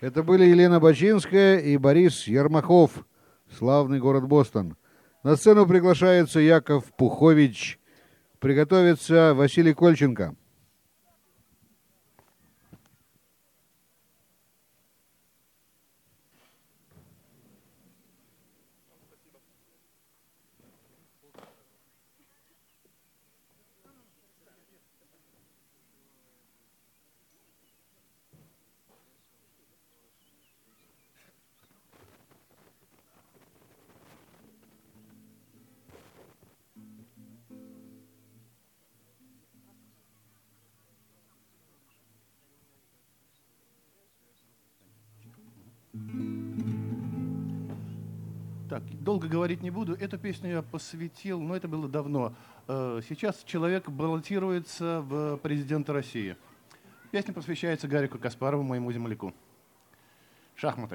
Это были Елена Бачинская и Борис Ермаков, славный город Бостон. На сцену приглашается Яков Пухович. Приготовится Василий Кольченко. Так, долго говорить не буду. Эту песню я посвятил, но это было давно. Сейчас человек баллотируется в президенты России. Песня посвящается Гарику Каспарову, моему земляку. Шахматы.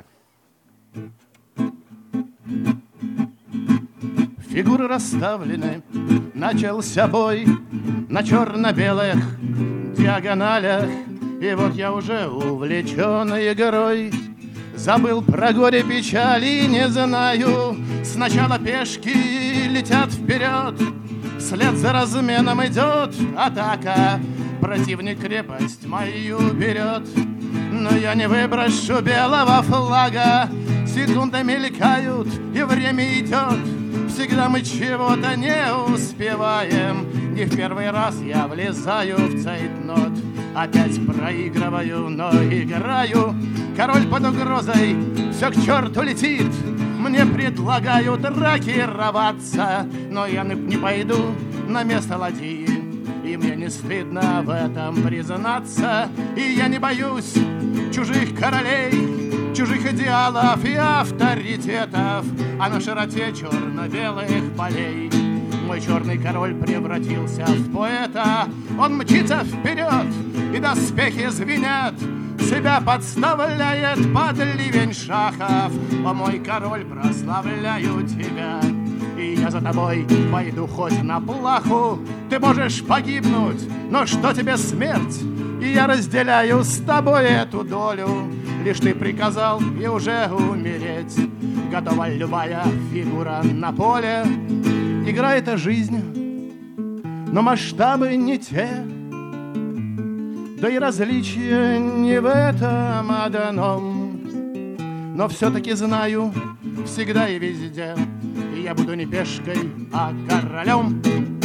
Фигуры расставлены, начался бой на черно-белых диагоналях. И вот я уже увлечен игрой, забыл про горе печали, не знаю. Сначала пешки летят вперед, вслед за разменом идет атака. Противник крепость мою берет, но я не выброшу белого флага. Секунды мелькают, и время идет, всегда мы чего-то не успеваем. Не в первый раз я влезаю в цейтнот, опять проигрываю, но играю. Король под угрозой, все к черту летит. Мне предлагают рокироваться, но я не пойду на место ладьи. И мне не стыдно в этом признаться. И я не боюсь чужих королей, чужих идеалов и авторитетов, а на широте черно-белых полей мой черный король превратился в поэта. Он мчится вперед, и доспехи звенят, себя подставляет под ливень шахов. О, мой король, прославляю тебя, и я за тобой пойду хоть на плаху. Ты можешь погибнуть, но что тебе смерть? И я разделяю с тобой эту долю. Лишь ты приказал и уже умереть. Готова любая фигура на поле. Игра — это жизнь, но масштабы не те. Да и различия не в этом одном. Но все-таки знаю всегда и везде, и я буду не пешкой, а королем.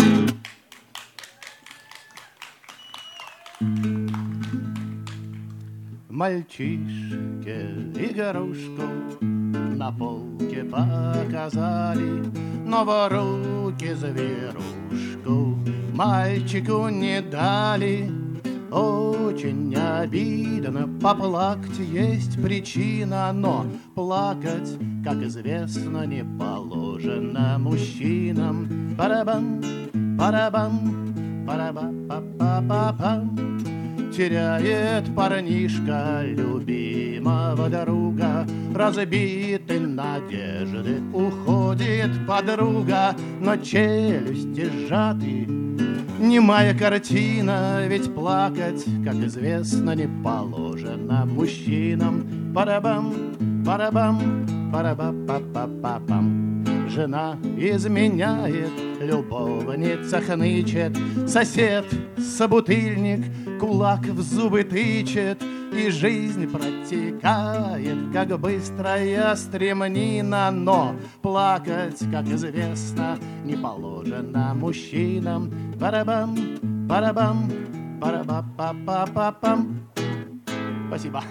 Мальчишке игрушку на полке показали, но в руки зверушку мальчику не дали. Очень обидно, поплакать есть причина, но плакать, как известно, не положено мужчинам. Парабам, парабам, параба-па-па-па-пам. Теряет парнишка любимого друга, разбиты надежды, уходит подруга, но челюсти сжаты. Немая картина, ведь плакать, как известно, не положено мужчинам. Парабам, парабам, параба-па-па-па-пам. Жена изменяет, любовница хнычет, сосед собутыльник кулак в зубы тычет, и жизнь протекает, как быстрая стремнина. Но плакать, как известно, не положено мужчинам. Парабам, парабам, параба-па-па-па-пам. Спасибо.